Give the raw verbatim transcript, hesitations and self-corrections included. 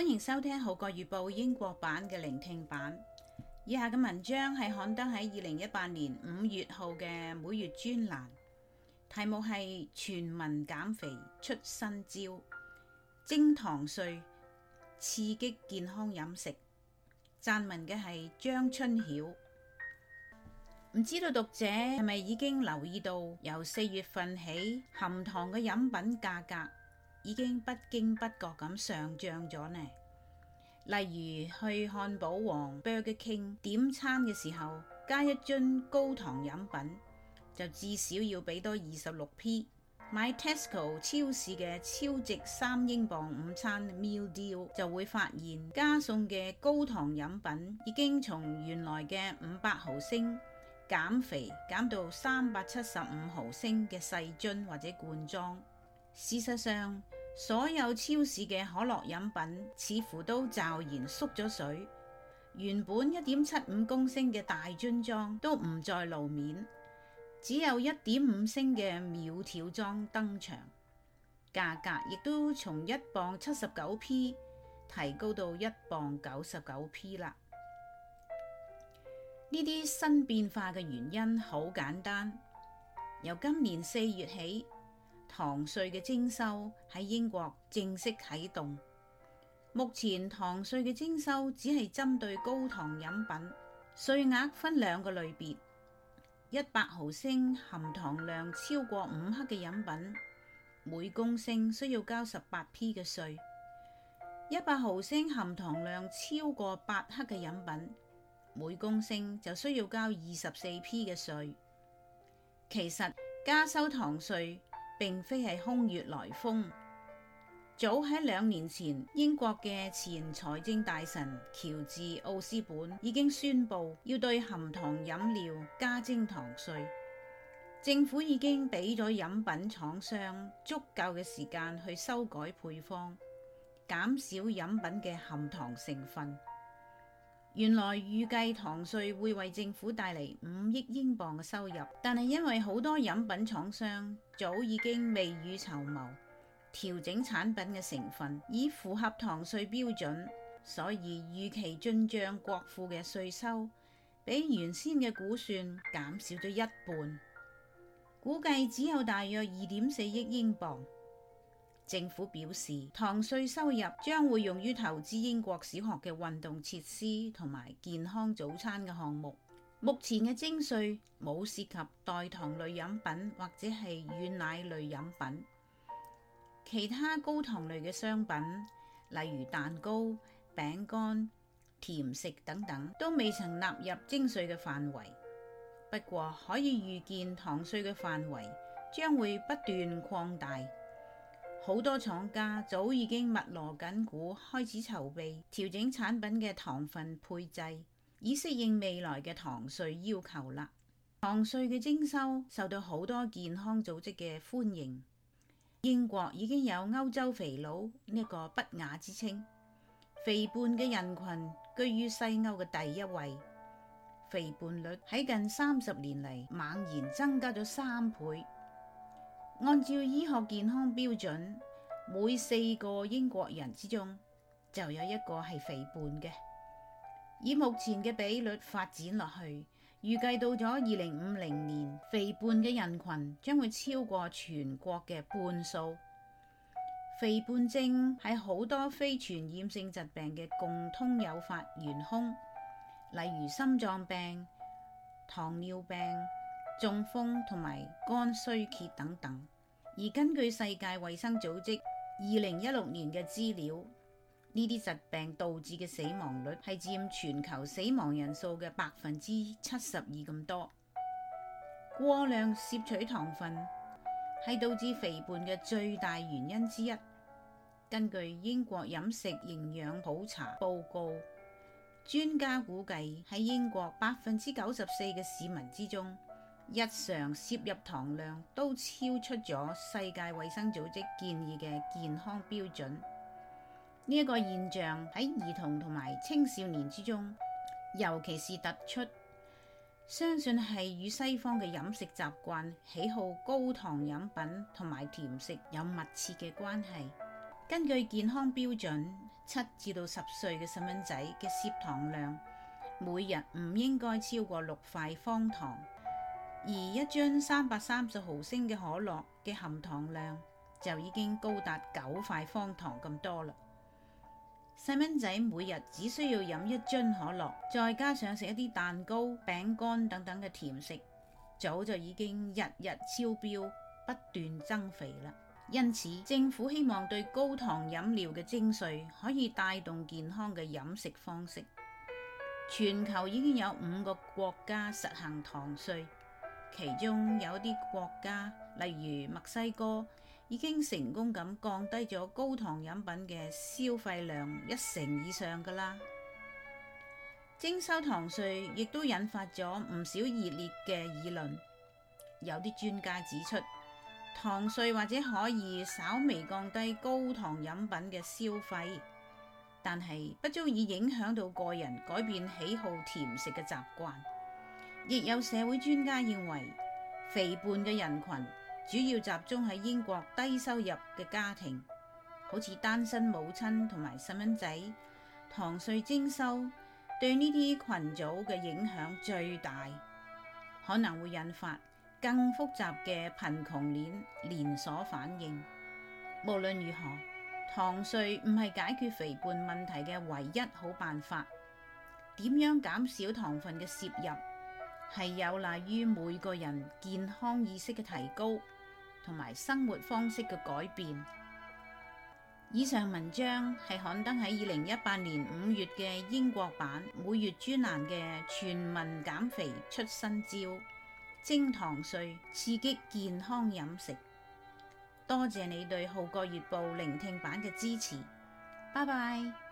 迎收聽《號角月報》英國版嘅聆聽版。以下嘅文章係刊登喺二零一八年五月號嘅每月專欄，題目係全民減肥出新招，精糖稅刺激健康飲食。撰文嘅係張春曉。唔知道讀者係咪已經留意到，由四月份起，含糖嘅飲品價格已經不經不覺咁上漲咗呢？例如去漢堡王 Burger King 點餐嘅時候，加一樽高糖飲品就至少要俾多二十六 p。買 Tesco 超市嘅超值三英鎊午餐 Meal Deal 就會發現，加送嘅高糖飲品已經從原來嘅五百毫升減肥減到三百七十五毫升嘅細樽或者罐裝。事實上，所有超市嘅可樂飲品似乎都驟然縮咗水，原本一點七五公升嘅大樽裝都唔再露面，只有一點五升嘅苗條裝登場，價格亦都從一磅七十九 p 提高到一磅九十九 p 啦。呢啲新變化嘅原因好簡單，由今年四月起，糖稅嘅徵收喺英國正式啟動。目前糖稅嘅徵收只係針對高糖飲品，稅額分兩個類別：一百毫升含糖量超過五克嘅飲品，每公升需要交十八 p 嘅稅；一百毫升含糖量超過八克嘅飲品，每公升就需要交二十四 p 嘅稅。其實加收糖稅並非係空穴來風，早喺兩年前，英國嘅前財政大臣喬治奧斯本已經宣布要對含糖飲料加徵糖稅。政府已經俾咗飲品廠商足夠嘅時間去修改配方，減少飲品嘅含糖成分。原來預計糖稅會為政府帶嚟五億英鎊嘅收入，但係因為好多飲品廠商早已經未雨綢繆，調整產品嘅成分以符合糖稅標準，所以預期進帳國庫嘅稅收比原先嘅估算減少咗一半，估計只有大約二點四億英鎊。政府表示，糖稅收入將會用於投資英國小學嘅運動設施同埋健康早餐嘅項目。目前嘅徵稅冇涉及代糖類飲品或者係軟奶類飲品，其他高糖類嘅商品，例如蛋糕、餅乾、甜食等等，都未曾納入徵稅嘅範圍。不過可以預見，糖稅嘅範圍將會不斷擴大。好多廠家早已經密鑼緊鼓開始籌備調整產品嘅糖分配製，以適應未來嘅糖稅要求啦。糖稅嘅徵收受到好多健康組織嘅歡迎。英國已經有歐洲肥佬呢個不雅之稱，肥胖嘅人群居於西歐嘅第一位，肥胖率喺近三十年嚟猛然增加咗三倍。按照醫學健康標準，每四個英國人之中就有一個係肥胖嘅。以目前嘅比率發展落去，預計到咗二零五零年，肥胖嘅人群將會超過全國嘅半數。肥胖症係好多非傳染性疾病嘅共通誘發元兇，例如心臟病、糖尿病、中風同埋肝衰竭等等。而根據世界衛生組織二零一六年嘅資料，呢啲疾病導致嘅死亡率係佔全球死亡人數嘅百分之七十二咁多。過量攝取糖分係導致肥胖嘅最大原因之一。根據英國飲食營養普查報告，專家估計喺英國百分之九十四嘅市民之中，日常攝入糖量都超出咗世界衛生組織建議嘅健康標準。呢一個現象喺兒童同埋青少年之中尤其是突出，相信係與西方嘅飲食習慣、喜好高糖飲品同埋甜食有密切嘅關係。根據健康標準， 七至到十歲嘅細蚊仔嘅攝糖量每日唔應該超過六塊方糖，而一樽三百三十毫升嘅可樂嘅含糖量就已經高達九塊方糖咁多啦。細蚊仔每日只需要飲一樽可樂，再加上食一啲蛋糕、餅乾等等嘅甜食，早就已經日日超標，不斷增肥啦。因此，政府希望對高糖飲料嘅徵稅可以帶動健康嘅飲食方式。全球已經有五個國家實行糖稅，其中有啲國家，例如墨西哥，已經成功咁降低咗高糖飲品嘅消費量一成以上㗎啦。徵收糖稅亦都引發咗唔少熱烈嘅議論。有啲專家指出，糖稅或者可以稍微降低高糖飲品嘅消費，但係不足以影響到個人改變喜好甜食嘅習慣。亦有社會專家認為，肥胖嘅人群主要集中喺英國低收入嘅家庭，好似單身母親同埋細蚊仔。糖稅徵收對呢啲群組嘅影響最大，可能會引發更複雜嘅貧窮鏈連鎖反應。無論如何，糖稅唔係解決肥胖問題嘅唯一好辦法。點樣減少糖分嘅攝入，係有賴於每個人健康意識嘅提高，同埋生活方式嘅改變。以上文章係刊登喺二零一八年五月嘅英國版每月專欄嘅全民減肥出新招，徵糖稅刺激健康飲食。多謝你對《號角月報》聆聽版嘅支持，拜拜。